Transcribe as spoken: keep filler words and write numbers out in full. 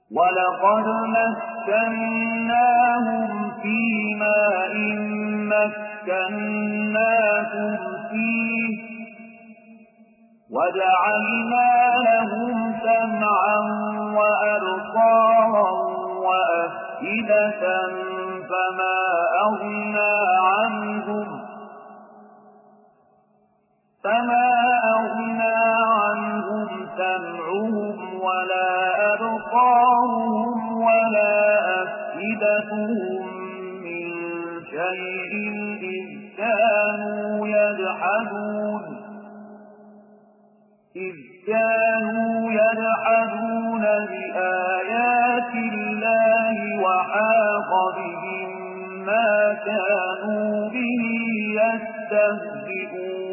ولقد مكناهم فيما إن مكناكم فيه وجعلنا لهم سمعا وأبصارا وأفئدة فما أغنى عنهم فما أغنى عنهم سمعهم ولا أبصارهم ولا أفئدتهم من شيء إذ كانوا يجحدون إذ كانوا يجحدون بآيات الله وحاق بهم ما كانوا به يستهزئون